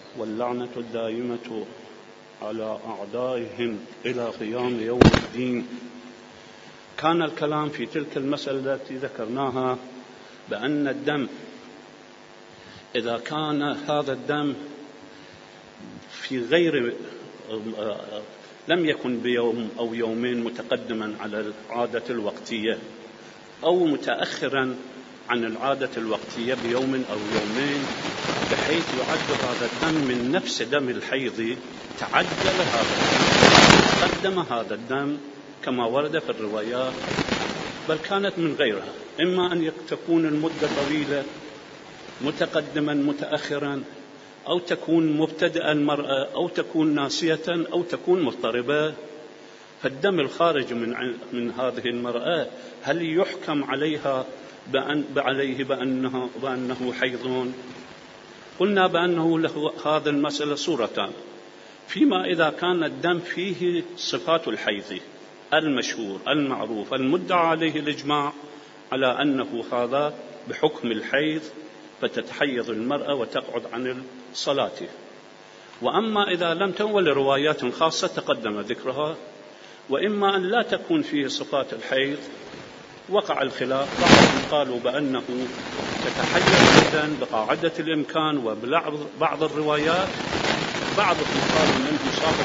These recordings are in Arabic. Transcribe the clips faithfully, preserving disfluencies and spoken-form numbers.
واللعنة الدائمة على أعدائهم إلى قيام يوم الدين. كان الكلام في تلك المسألة التي ذكرناها بأن الدم إذا كان هذا الدم في غير لم يكن بيوم أو يومين متقدما على العادة الوقتية أو متأخرا عن العادة الوقتية بيوم أو يومين بحيث يعد هذا الدم من نفس دم الحيض، تعجل هذا الدم، قدم هذا الدم كما ورد في الروايات، بل كانت من غيرها، إما أن تكون المدة طويلة متقدما متأخرا، أو تكون مبتدأ المرأة، أو تكون ناسية، أو تكون مضطربة. فالدم الخارج من من هذه المرأة هل يحكم عليها بأن عليه بأنه بأنه حيض؟ قلنا بأنه له هذه المسألة صورتان، فيما إذا كان الدم فيه صفات الحيض المشهور المعروف المدعى عليه الإجماع على أنه هذا بحكم الحيض، فتتحيض المرأة وتقعد عن الصلاة. وأما إذا لم تنول روايات خاصة تقدم ذكرها، وإما أن لا تكون فيه صفات الحيض، وقع الخلاف. بعضهم قالوا بأنه تتحيض جدا بقاعدة الإمكان وبعض الروايات، بعضهم قالوا منه صاحب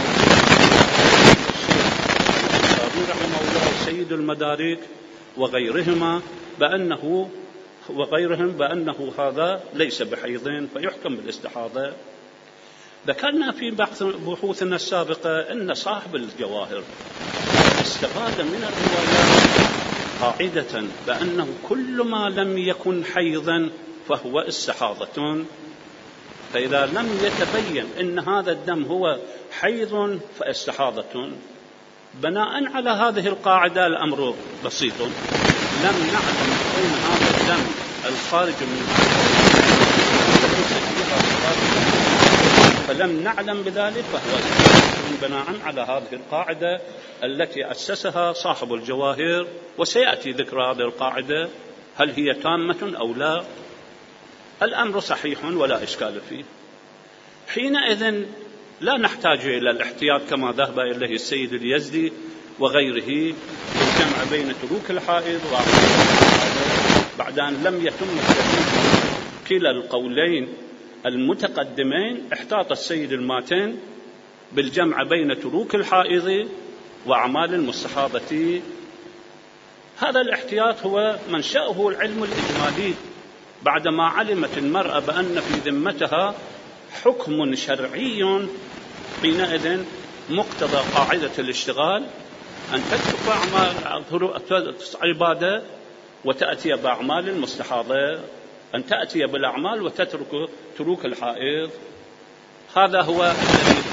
الشيخ رحمه الله سيد المدارك وغيرهما بأنه وغيرهم بأنه هذا ليس بحيض فيحكم بالاستحاضة. ذكرنا في بحوثنا السابقة أن صاحب الجواهر استفاد من الروايات قاعدة بأنه كل ما لم يكن حيضا فهو استحاضة، فإذا لم يتبين أن هذا الدم هو حيض فاستحاضة. بناء على هذه القاعدة الأمر بسيط، لم نعلم أين هذا الدم الخارج من فلم نعلم بذلك فهو بناء على هذه القاعدة التي أسسها صاحب الجواهر، وسيأتي ذكر هذه القاعدة هل هي تامة أو لا. الأمر صحيح ولا إشكال فيه. حينئذ لا نحتاج إلى الاحتياط كما ذهب إليه السيد اليزدي وغيره الجمع بين تروك الحائض وعقد بعد أن لم يتم كلا القولين المتقدمين. احتاط السيد الماتن بالجمع بين تروك الحائض وأعمال المستحاضة. هذا الاحتياط هو منشأه العلم الإجمالي، بعدما علمت المرأة بأن في ذمتها حكم شرعي، حينئذ مقتضى قاعدة الاشتغال أن تترك أعمال عبادة وتأتي بأعمال المستحاضة، أن تأتي بالأعمال وتترك تروك الحائض. هذا هو الذي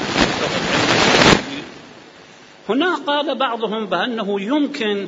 هنا قال بعضهم بأنه يمكن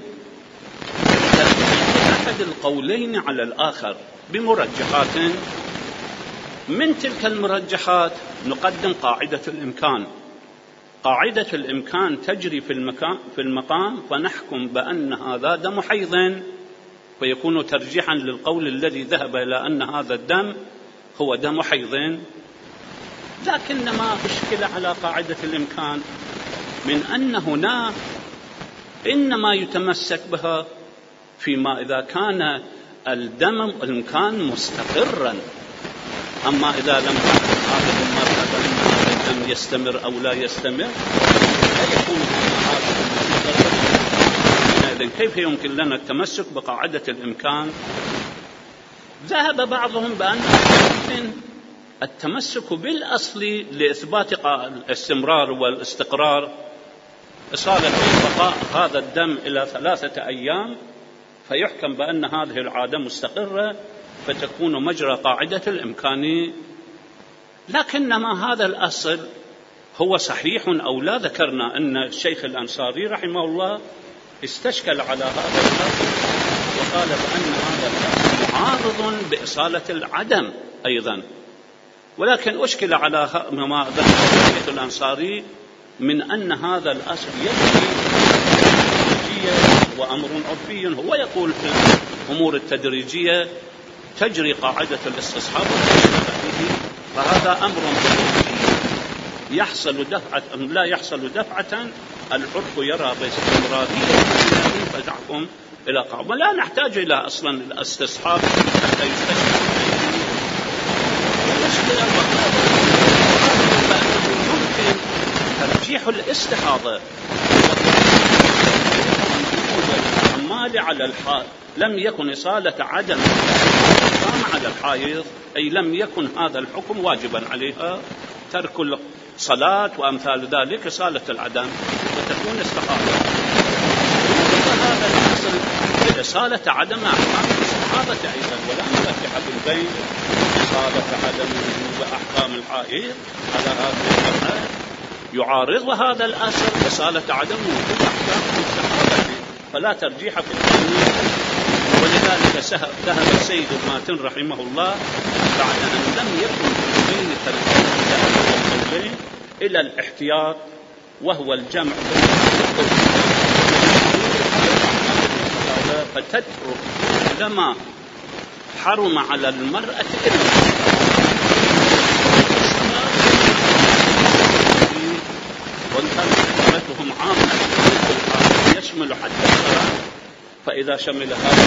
أحد القولين على الآخر بمرجحات. من تلك المرجحات نقدم قاعدة الإمكان. قاعدة الإمكان تجري في المكان في المقام، فنحكم بأن هذا دم حيض، فيكون ترجيحا للقول الذي ذهب إلى أن هذا الدم هو دم حيض. لكن ما أشكل على قاعدة الإمكان من أن هنا إنما يتمسك بها فيما إذا كان الدم الإمكان مستقرا. أما إذا لم يكن هذا الدم يستمر أو لا يستمر لا يكون هذا إذن كيف يمكن لنا التمسك بقاعدة الإمكان؟ ذهب بعضهم بأن التمسك بالأصل لإثبات الاستمرار والاستقرار، إصالة بقاء هذا الدم إلى ثلاثة أيام، فيحكم بأن هذه العادة مستقرة فتكون مجرى قاعدة الإمكان. لكنما هذا الأصل هو صحيح أو لا؟ ذكرنا أن الشيخ الأنصاري رحمه الله استشكل على هذا الأصل وقال بأن هذا الأصل معارض بإصالة العدم أيضا، ولكن أشكل على ما ذكر الشيخ الأنصاري من أن هذا الأصل يجري تدريجية وأمر عرفي. هو يقول في الأمور التدريجية تجري قاعدة الاستصحاب فهذا أمر يحصل دفعة أم لا يحصل دفعة، العرف يرى باستمرارية فتحكم إلى قاعدة، ولا نحتاج إلى أصلا الاستصحاب حتى يستشعر المشكلة. يمكن ترجيح الاستحاضة العمال على الحائض، لم يكن إصالة عدم على الحائض، أي لم يكن هذا الحكم واجبا عليها، ترك الصلاة وأمثال ذلك إصالة العدم وتكون استحاضة. هذا الأصل إصالة عدم أحكام الاستحاضة أيضا، ولا نفتح بالبين إصالة عدم وأحكام الحائض على هذه المرأة، يعارض هذا الأصل إصالة عدم وجود أحكام الاستحاضة، فلا ترجيح في التأويل. ولذلك ذهب السيد الماتن رحمه الله بعد أن لم يكن بين القولين إلى الاحتياط، وهو الجمع فتترك لما حرم على المرأة إلا وانتظرتهم عامة يشمل حتى الصلاة، فإذا شمل هذا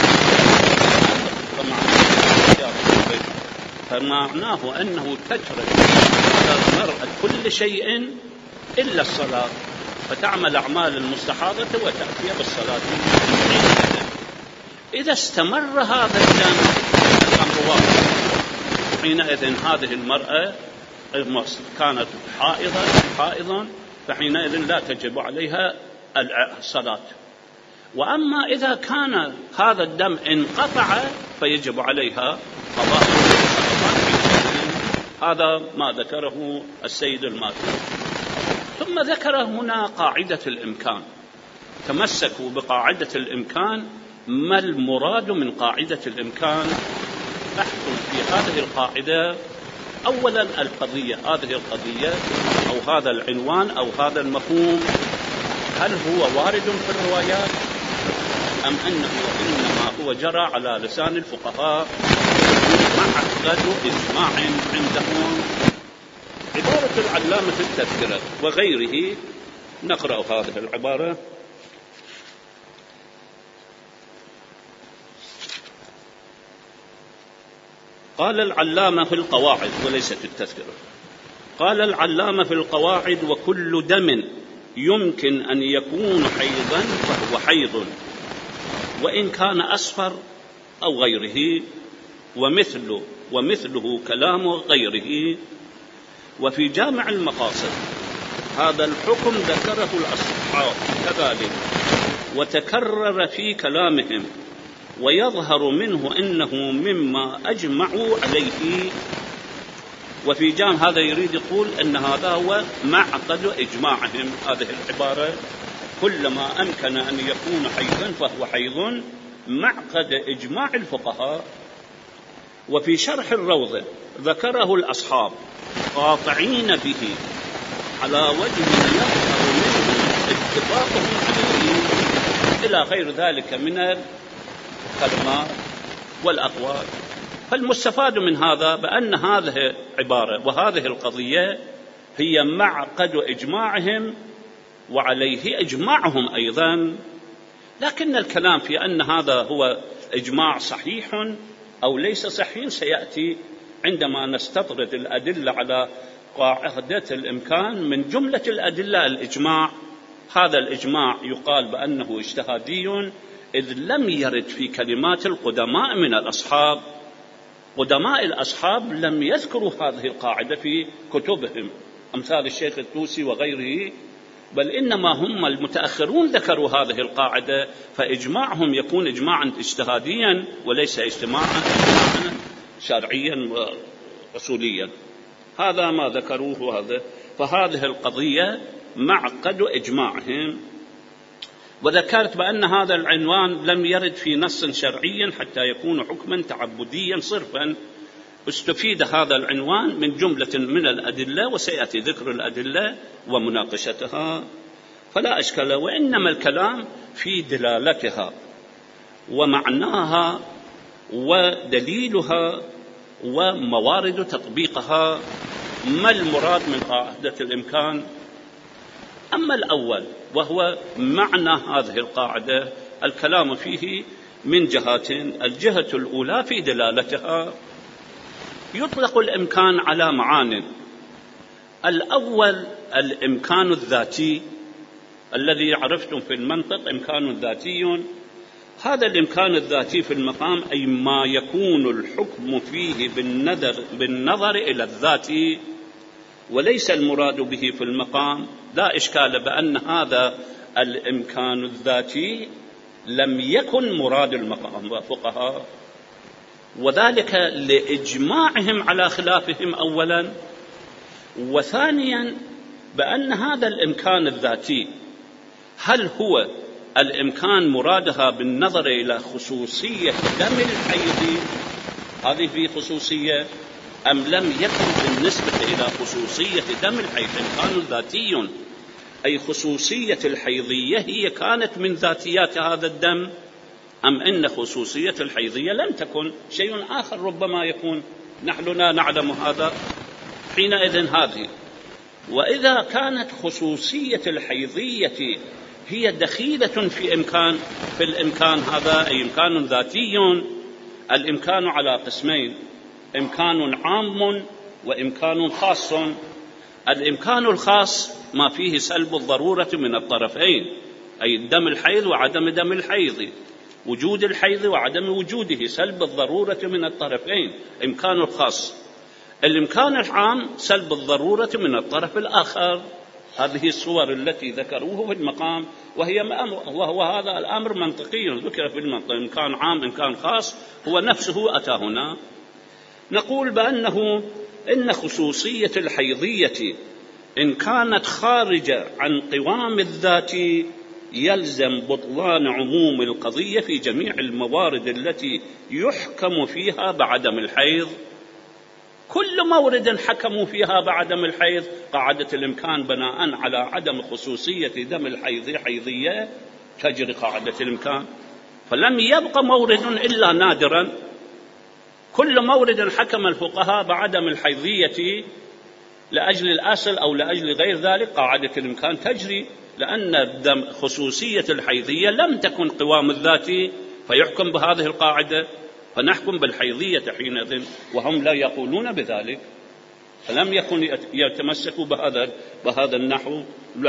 فمعناه أنه تترك على المرأة كل شيء إلا الصلاة، فتعمل أعمال المستحاضة وتأتي بالصلاة. إذا استمر هذا الدم الأمر واضح، حينئذ هذه المرأة كانت حائضة حائضا فحينئذ لا تجب عليها الصلاة. وأما إذا كان هذا الدم انقطع فيجب عليها قضاء الصلاة. هذا ما ذكره السيد الماتن. ثم ذكر هنا قاعدة الإمكان، تمسكوا بقاعدة الإمكان. ما المراد من قاعدة الإمكان؟ أحكم في هذه القاعدة أولا القضية، هذه القضية أو هذا العنوان أو هذا المفهوم، هل هو وارد في الروايات أم أنه إنما هو جرى على لسان الفقهاء مع أخذ إجماع عندهم؟ عبارة العلامة في التذكرة وغيره، نقرأ هذه العبارة: قال العلامة في القواعد وليست التذكرة، قال العلامة في القواعد: وكل دم يمكن أن يكون حيضا فهو حيض، وإن كان أصفر أو غيره، ومثله ومثله كلام غيره. وفي جامع المقاصد هذا الحكم ذكره الأصحاب كذلك وتكرر في كلامهم، ويظهر منه إنه مما أجمعوا عليه. وفي جامع هذا يريد يقول أن هذا هو معقد إجماعهم، هذه العبارة: كلما أمكن أن يكون حيضا فهو حيض، معقد إجماع الفقهاء. وفي شرح الروضة ذكره الأصحاب قاطعين به على وجه يظهر منه اتفاقهم عليه إلى غير ذلك من الكلمات والأقوال. فالمستفاد من هذا بأن هذه عبارة وهذه القضية هي معقد إجماعهم وعليه إجماعهم أيضا، لكن الكلام في أن هذا هو إجماع صحيح أو ليس صحيح سيأتي عندما نستطرد الأدلة على قاعدة الإمكان. من جملة الأدلة الإجماع، هذا الإجماع يقال بأنه اجتهادي، إذ لم يرد في كلمات القدماء من الأصحاب. قدماء الأصحاب لم يذكروا هذه القاعدة في كتبهم أمثال الشيخ الطوسي وغيره، بل إنما هم المتأخرون ذكروا هذه القاعدة، فإجماعهم يكون إجماعا اجتهاديا وليس اجتماعا شرعيا وأصوليا. هذا ما ذكروه هذا. فهذه القضية معقد إجماعهم. وذكرت بأن هذا العنوان لم يرد في نص شرعي حتى يكون حكما تعبديا صرفا. استفيد هذا العنوان من جملة من الأدلة، وسيأتي ذكر الأدلة ومناقشتها، فلا أشكال. وإنما الكلام في دلالتها ومعناها ودليلها وموارد تطبيقها. ما المراد من قاعدة الإمكان؟ أما الأول وهو معنى هذه القاعدة، الكلام فيه من جهتين. الجهة الأولى في دلالتها، يطلق الإمكان على معان. الأول الإمكان الذاتي الذي عرفتم في المنطق إمكان ذاتي. هذا الإمكان الذاتي في المقام أي ما يكون الحكم فيه بالنظر, بالنظر إلى الذات، وليس المراد به في المقام. لا إشكال بأن هذا الإمكان الذاتي لم يكن مراد المقام وفقهاء، وذلك لإجماعهم على خلافهم أولا، وثانيا بأن هذا الإمكان الذاتي هل هو الإمكان مرادها بالنظر إلى خصوصية دم الحيض، هذه في خصوصية، أم لم يكن بالنسبة إلى خصوصية دم الحيض إمكان ذاتي، أي خصوصية الحيضية هي كانت من ذاتيات هذا الدم، أم إن خصوصية الحيضية لم تكن شيء آخر ربما يكون، نحن لا نعلم هذا حينئذ هذه. وإذا كانت خصوصية الحيضية هي دخيلة في إمكان في الإمكان هذا، أي إمكان ذاتي، الإمكان على قسمين: إمكان عام وإمكان خاص. الإمكان الخاص ما فيه سلب الضرورة من الطرفين، أي دم الحيض وعدم دم الحيض، وجود الحيض وعدم وجوده، سلب الضرورة من الطرفين، إمكان الخاص. الإمكان العام سلب الضرورة من الطرف الآخر. هذه الصور التي ذكروه في المقام، وهي وهو هذا الأمر منطقي ذكر في المنطق، إمكان عام إمكان خاص هو نفسه أتى هنا. نقول بأنه إن خصوصية الحيضية إن كانت خارجة عن قوام الذات يلزم بطلان عموم القضية في جميع الموارد التي يحكم فيها بعدم الحيض. كل مورد حكموا فيها بعدم الحيض قاعدة الإمكان بناء على عدم خصوصية دم الحيض حيضية تجري قاعدة الإمكان، فلم يبق مورد إلا نادرا. كل مورد حكم الفقهاء بعدم الحيضية لأجل الأصل أو لأجل غير ذلك قاعدة الإمكان تجري، لأن خصوصية الحيضية لم تكن قوام الذات فيحكم بهذه القاعدة، فنحكم بالحيضية حينئذ، وهم لا يقولون بذلك، فلم يكن يتمسكوا بهذا بهذا النحو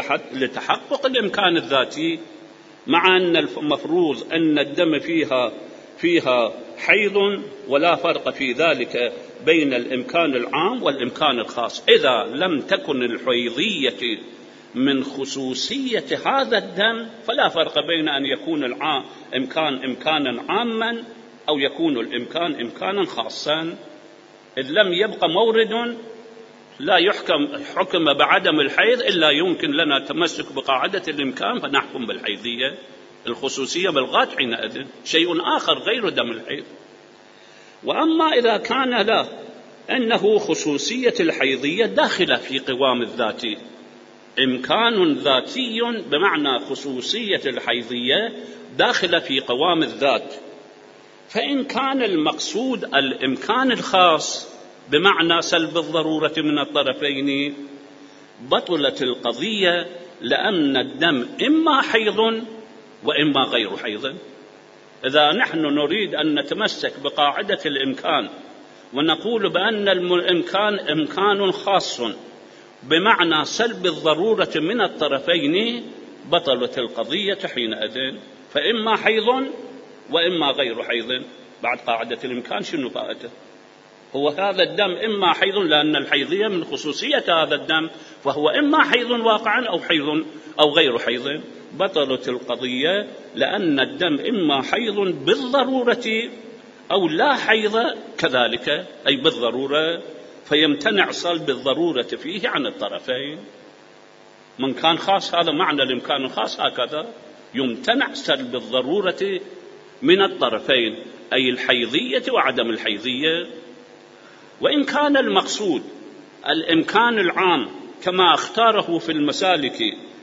لتحقق الإمكان الذاتي، مع أن المفروض أن الدم فيها فيها حيض، ولا فرق في ذلك بين الإمكان العام والإمكان الخاص. إذا لم تكن الحيضية من خصوصية هذا الدم فلا فرق بين أن يكون العام إمكان إمكانا عاما أو يكون الإمكان إمكانا خاصا، إذ لم يبقى مورد لا يحكم حكم بعدم الحيض إلا يمكن لنا تمسك بقاعدة الإمكان فنحكم بالحيضية. الخصوصية بالغات حينئذ شيء آخر غير دم الحيض. وأما إذا كان لا أنه خصوصية الحيضية داخلة في قوام الذات، إمكان ذاتي بمعنى خصوصية الحيضية داخلة في قوام الذات، فإن كان المقصود الإمكان الخاص بمعنى سلب الضرورة من الطرفين بطلت القضية، لأن الدم إما حيض وإما غير حيض. إذا نحن نريد أن نتمسك بقاعدة الإمكان ونقول بأن الإمكان إمكان خاص بمعنى سلب الضرورة من الطرفين بطلت القضية حينئذ، فإما حيض وإما غير حيض. بعد قاعدة الإمكان شنو فائدة؟ هو هذا الدم إما حيض، لأن الحيضية من خصوصية هذا الدم، فهو إما حيض واقعا أو حيض أو غير حيض. بطلت القضية لأن الدم إما حيض بالضرورة أو لا حيض كذلك، أي بالضرورة، فيمتنع صلب الضرورة فيه عن الطرفين. من كان خاص هذا معنى الإمكان الخاص، هكذا يمتنع سلب الضرورة من الطرفين، أي الحيضية وعدم الحيضية. وإن كان المقصود الإمكان العام كما اختاره في المسالك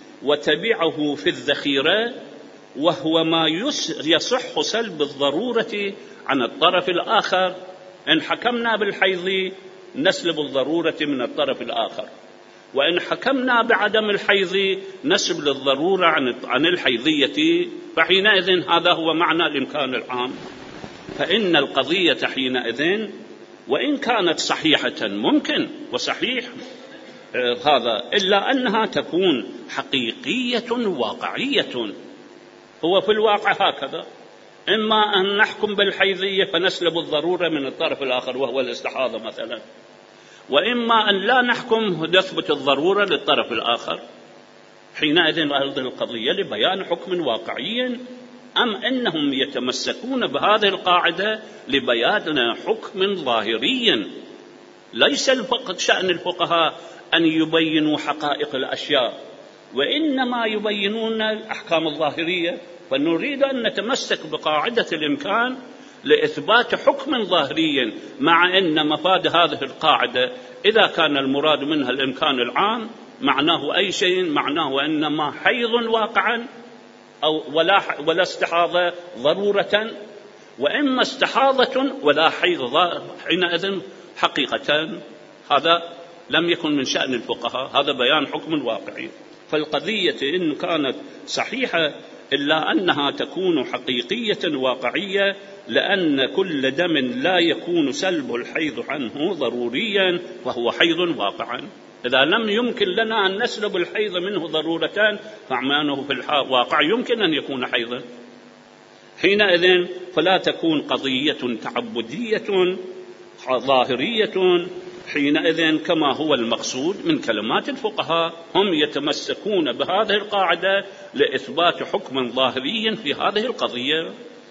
وتبعه في الذخيرة، وهو ما يصح سلب الضرورة عن الطرف الآخر، إن حكمنا بالحيض نسلب الضرورة من الطرف الآخر، وإن حكمنا بعدم الحيض نسلب الضرورة عن الحيضية، فحينئذ هذا هو معنى الإمكان العام. فإن القضية حينئذ وإن كانت صحيحة ممكن وصحيح هذا، إلا أنها تكون حقيقية واقعية. هو في الواقع هكذا، إما أن نحكم بالحيضية فنسلب الضرورة من الطرف الآخر وهو الاستحاضة مثلا، وإما أن لا نحكم نثبت الضرورة للطرف الآخر. حينئذ هذه القضية لبيان حكم واقعي، أم أنهم يتمسكون بهذه القاعدة لبيان حكم ظاهري؟ ليس فقط شأن الفقهاء أن يبينوا حقائق الأشياء، وإنما يبينون الأحكام الظاهرية. فنريد أن نتمسك بقاعدة الإمكان لإثبات حكم ظاهري، مع أن مفاد هذه القاعدة إذا كان المراد منها الإمكان العام معناه أي شيء، معناه أنما حيض واقعا أو ولا, ولا استحاضة ضرورة، وإما استحاضة ولا حيض حينئذ حقيقة. هذا لم يكن من شأن الفقهاء، هذا بيان حكم واقعي. فالقضية إن كانت صحيحة إلا أنها تكون حقيقية واقعية، لأن كل دم لا يكون سلب الحيض عنه ضروريا فهو حيض واقعا. إذا لم يمكن لنا أن نسلب الحيض منه ضرورة، فمعناه في الواقع يمكن أن يكون حيضا. حينئذ فلا تكون قضية تعبدية ظاهرية، حينئذ كما هو المقصود من كلمات الفقهاء، هم يتمسكون بهذه القاعدة لإثبات حكم ظاهري في هذه القضية.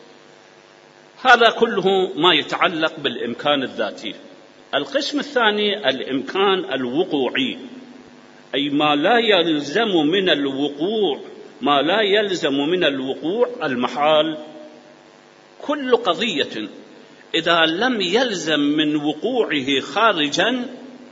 هذا كله ما يتعلق بالإمكان الذاتي. القسم الثاني الإمكان الوقوعي، أي ما لا يلزم من الوقوع ما لا يلزم من الوقوع المحال. كل قضية إذا لم يلزم من وقوعه خارجا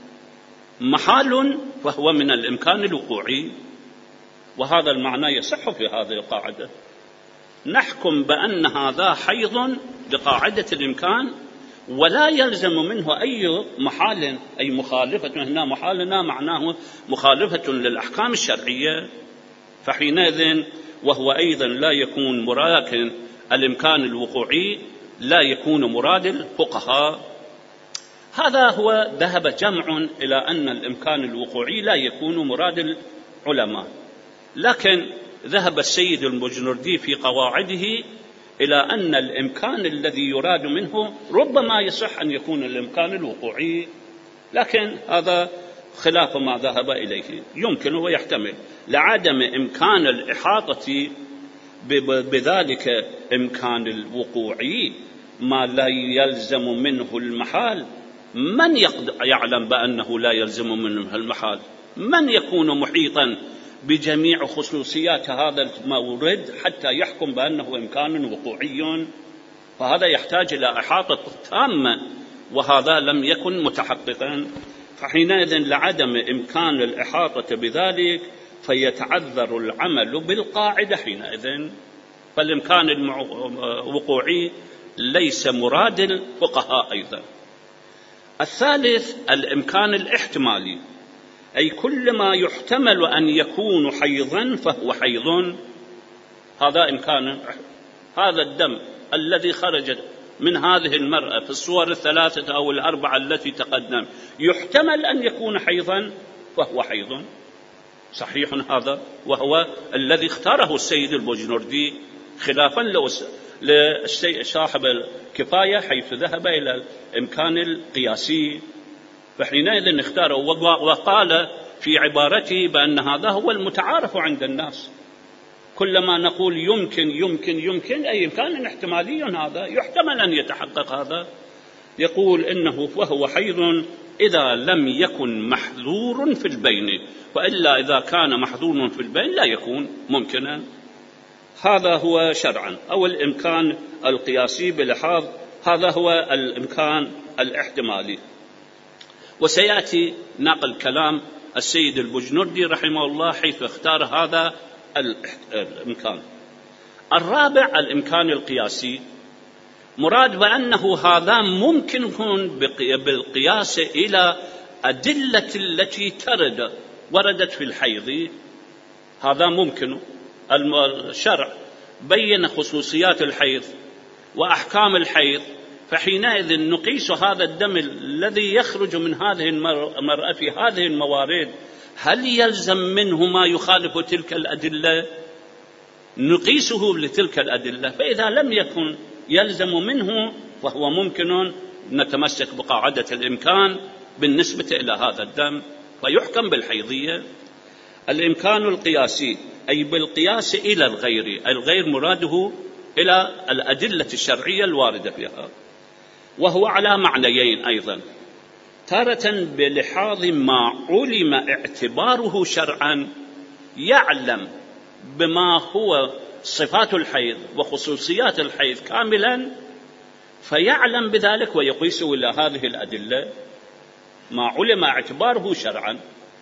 محال فهو من الإمكان الوقوعي، وهذا المعنى يصح في هذه القاعدة. نحكم بأن هذا حيض بقاعدة الإمكان ولا يلزم منه أي محال، أي مخالفة. هنا محالنا معناه مخالفة للأحكام الشرعية، فحينئذ وهو أيضا لا يكون مراد الإمكان الوقوعي، لا يكون مراد الفقهاء. هذا هو ذهب جمع إلى أن الإمكان الوقوعي لا يكون مراد العلماء، لكن ذهب السيد المجنردي في قواعده إلى أن الإمكان الذي يراد منه ربما يصح أن يكون الإمكان الوقوعي، لكن هذا خلاف ما ذهب إليه. يمكن ويحتمل لعدم إمكان الإحاطة بذلك إمكان الوقوعي ما لا يلزم منه المحال. من يعلم بأنه لا يلزم منه المحال؟ من يكون محيطا بجميع خصوصيات هذا المورد حتى يحكم بأنه إمكان وقوعي؟ فهذا يحتاج إلى إحاطة تامة، وهذا لم يكن متحققا. فحينئذ لعدم إمكان الإحاطة بذلك فيتعذر العمل بالقاعدة حينئذ، فالإمكان الوقوعي ليس مراد الفقهاء أيضا. الثالث الإمكان الاحتمالي، أي كل ما يحتمل أن يكون حيضا فهو حيض. هذا إمكان. هذا الدم الذي خرج من هذه المرأة في الصور الثلاثة أو الأربعة التي تقدم يحتمل أن يكون حيضا فهو حيض صحيح. هذا وهو الذي اختاره السيد البجنردي، خلافا لصاحب الكفاية حيث ذهب إلى الإمكان القياسي. فحينئذ اختاره وقال في عبارته بأن هذا هو المتعارف عند الناس. كلما نقول يمكن يمكن يمكن أي إمكان احتمالي هذا يحتمل أن يتحقق. هذا يقول إنه وهو حيض إذا لم يكن محذور في البين، وإلا إذا كان محذور في البين لا يكون ممكنا. هذا هو شرعا أو الإمكان القياسي بلحاظ، هذا هو الإمكان الاحتمالي. وسيأتي نقل كلام السيد البجنردي رحمه الله حيث اختار هذا الإمكان. الرابع الإمكان القياسي، مراد بأنه هذا ممكن يكون بالقياس إلى أدلة التي ترد وردت في الحيض، هذا ممكن. الشرع بين خصوصيات الحيض وأحكام الحيض، فحينئذ نقيس هذا الدم الذي يخرج من هذه المرأة في هذه الموارد، هل يلزم منه ما يخالف تلك الأدلة؟ نقيسه لتلك الأدلة، فإذا لم يكن يلزم منه فهو ممكن نتمسك بقاعدة الإمكان بالنسبة إلى هذا الدم ويحكم بالحيضية. الإمكان القياسي أي بالقياس إلى الغير، الغير مراده إلى الأدلة الشرعية الواردة فيها، وهو على معنيين أيضا، تارة بلحاظ ما علم اعتباره شرعا، يعلم بما هو صفات الحيض وخصوصيات الحيض كاملا فيعلم بذلك ويقيس إلى هذه الأدلة ما علم اعتباره شرعا.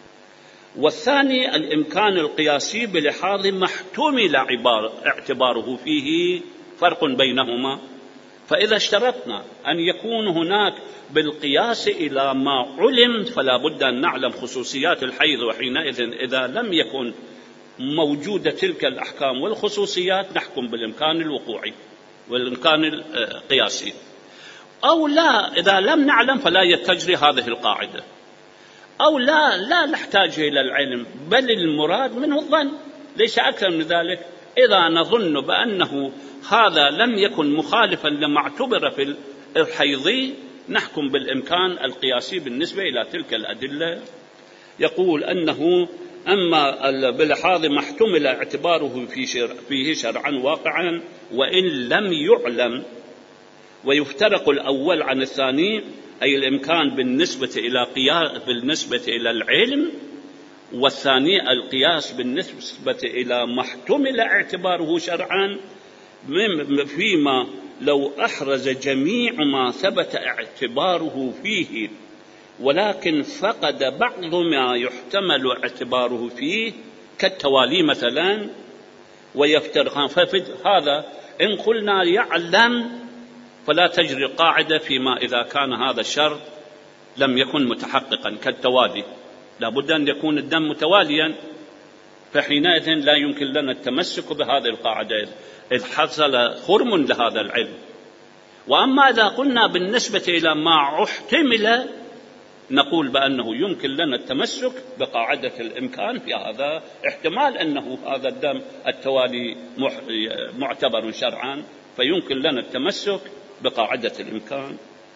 والثاني الإمكان القياسي بلحاظ ما احتمل اعتباره فيه، فرق بينهما. فإذا اشترطنا أن يكون هناك بالقياس إلى ما علم فلا بد أن نعلم خصوصيات الحيض، وحينئذ إذا لم يكن موجودة تلك الأحكام والخصوصيات نحكم بالإمكان الوقوعي والإمكان القياسي. أو لا، إذا لم نعلم فلا يتجري هذه القاعدة، أو لا لا نحتاج إلى العلم بل المراد منه الظن، ليس أكثر من ذلك. إذا نظن بأنه هذا لم يكن مخالفا لما اعتبر في الحيض نحكم بالإمكان القياسي بالنسبة إلى تلك الأدلة. يقول أنه أما بلحاظ ما احتمل اعتباره فيه شرعا واقعا وإن لم يعلم، ويفترق الأول عن الثاني، أي الإمكان بالنسبة إلى قياس بالنسبة إلى العلم، والثاني القياس بالنسبة إلى ما احتمل اعتباره شرعا، فيما لو أحرز جميع ما ثبت اعتباره فيه ولكن فقد بعض ما يحتمل اعتباره فيه كالتوالي مثلا ويفترقان. فهذا إن قلنا يعلم فلا تجري القاعدة فيما إذا كان هذا الشرط لم يكن متحققا كالتوالي، لا بد أن يكون الدم متواليا، فحينئذ لا يمكن لنا التمسك بهذه القاعدة إذ حصل خرم لهذا العلم. وأما إذا قلنا بالنسبة إلى ما احتمل نقول بأنه يمكن لنا التمسك بقاعدة الإمكان في هذا احتمال أنه هذا الدم التوالي معتبر شرعا، فيمكن لنا التمسك بقاعدة الإمكان.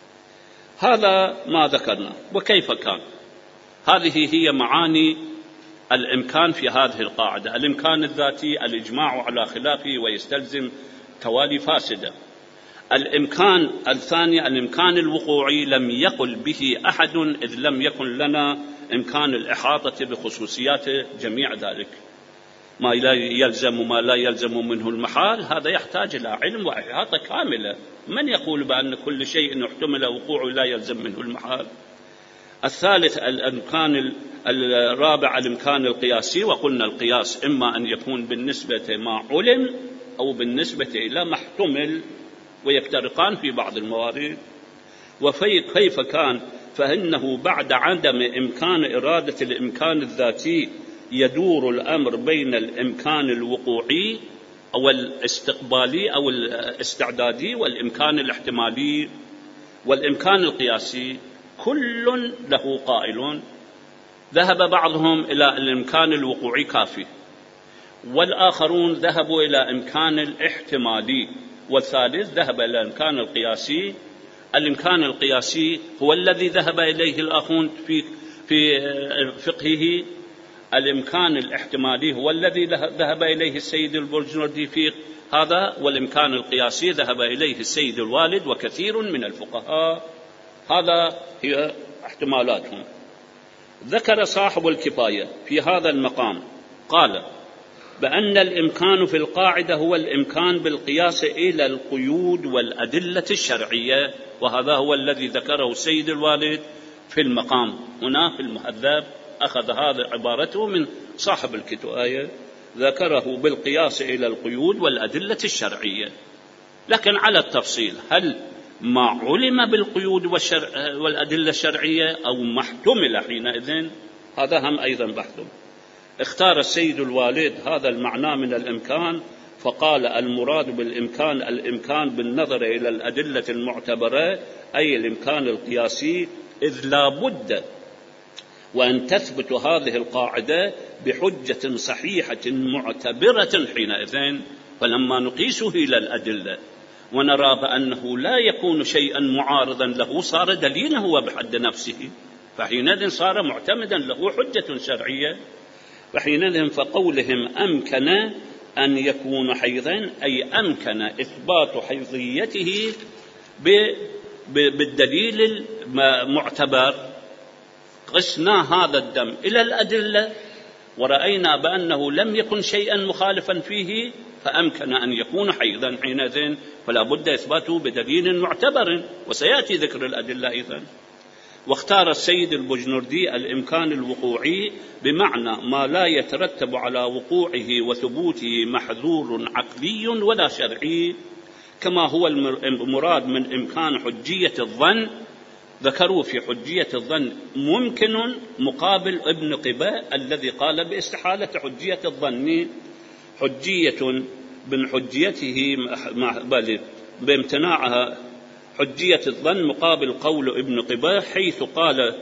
هذا ما ذكرنا. وكيف كان؟ هذه هي معاني الإمكان في هذه القاعدة. الإمكان الذاتي الإجماع على خلافه ويستلزم توالي فاسدة. الإمكان الثاني الإمكان الوقوعي لم يقل به أحد إذ لم يكن لنا إمكان الإحاطة بخصوصيات جميع ذلك، ما لا يلزم وما لا يلزم منه المحال، هذا يحتاج إلى علم وإحاطة كاملة. من يقول بأن كل شيء يحتمل وقوعه لا يلزم منه المحال؟ الثالث الإمكان الرابع الإمكان القياسي، وقلنا القياس إما أن يكون بالنسبة ما علم أو بالنسبة إلى ما احتمل ويفترقان في بعض الموارد. وكيف كان؟ فإنه بعد عدم إمكان إرادة الإمكان الذاتي يدور الأمر بين الإمكان الوقوعي أو الاستقبالي أو الاستعدادي والإمكان الاحتمالي والإمكان القياسي، كل له قائل. ذهب بعضهم إلى الإمكان الوقوعي كافي، والآخرون ذهبوا إلى إمكان الاحتمالي، والثالث ذهب إلى الإمكان القياسي. الإمكان القياسي هو الذي ذهب إليه الآخرون في في فقهه. الإمكان الاحتمالي هو الذي ذهب إليه السيد البرجردي في هذا، والإمكان القياسي ذهب إليه السيد الوالد وكثير من الفقهاء. هذا هي احتمالاتهم. ذكر صاحب الكفاية في هذا المقام قال بأن الإمكان في القاعدة هو الإمكان بالقياس إلى القيود والأدلة الشرعية، وهذا هو الذي ذكره السيد الوالد في المقام هنا في المهذب، أخذ هذا عبارته من صاحب الكفاية، ذكره بالقياس إلى القيود والأدلة الشرعية. لكن على التفصيل، هل ما علم بالقيود والشرع والأدلة الشرعية أو ما احتمل حينئذ؟ هذا هم أيضا بحث. اختار السيد الوالد هذا المعنى من الإمكان، فقال المراد بالإمكان الإمكان بالنظر إلى الأدلة المعتبرة، أي الإمكان القياسي، إذ لا بد وأن تثبت هذه القاعدة بحجة صحيحة معتبرة حينئذ. فلما نقيسه إلى الأدلة ونرى بأنه لا يكون شيئا معارضا له، صار دليلا هو بحد نفسه، فحينئذ صار معتمدا له حجة شرعية. وحينئذ فقولهم أمكن أن يكون حيضا، أي أمكن إثبات حيضيته بالدليل المعتبر. قسنا هذا الدم إلى الأدلة ورأينا بأنه لم يكن شيئا مخالفا فيه، فأمكن أن يكون حيضا حينئذ، فلا بد إثباته بدليل معتبر، وسيأتي ذكر الأدلة أيضا. واختار السيد البجنردي الإمكان الوقوعي بمعنى ما لا يترتب على وقوعه وثبوته محذور عقلي ولا شرعي، كما هو المراد من إمكان حجية الظن. ذكروا في حجية الظن ممكن مقابل ابن قباء الذي قال باستحالة حجية الظن، حجية من حجيته بل بامتناعها حجية الظن مقابل قول ابن قباء، حيث قال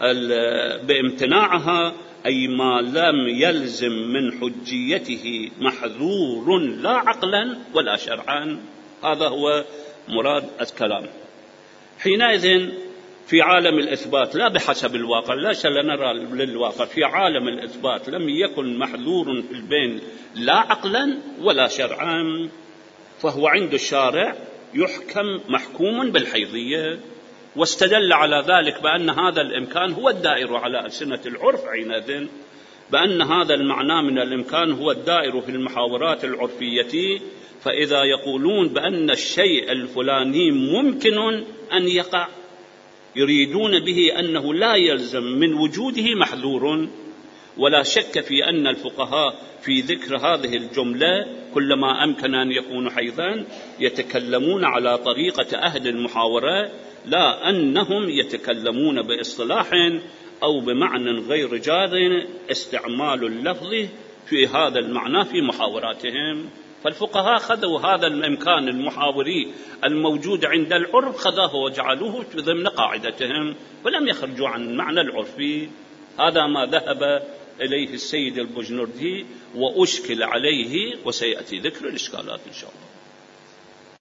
بامتناعها أي ما لم يلزم من حجيته محذور لا عقلا ولا شرعا. هذا هو مراد الكلام. حينئذ في عالم الإثبات لا بحسب الواقع، لا شل نرى للواقع، في عالم الإثبات لم يكن محذور في البين لا عقلا ولا شرعا، فهو عند الشارع يحكم محكوم بالحيضية. واستدل على ذلك بأن هذا الإمكان هو الدائر على ألسنة العرف حينئذ، بأن هذا المعنى من الإمكان هو الدائر في المحاورات العرفية. فإذا يقولون بأن الشيء الفلاني ممكن أن يقع، يريدون به أنه لا يلزم من وجوده محذور. ولا شك في أن الفقهاء في ذكر هذه الجملة كلما أمكن أن يكون حيضا يتكلمون على طريقة أهل المحاورة، لا أنهم يتكلمون باصطلاح أو بمعنى غير جار استعمال اللفظ في هذا المعنى في محاوراتهم. فالفقهاء خذوا هذا الإمكان المحاوري الموجود عند العرف، خذوه وجعلوه ضمن قاعدتهم، ولم يخرجوا عن المعنى العرفي. هذا ما ذهب إليه السيد البجنردي وأشكل عليه، وسيأتي ذكر الإشكالات إن شاء الله.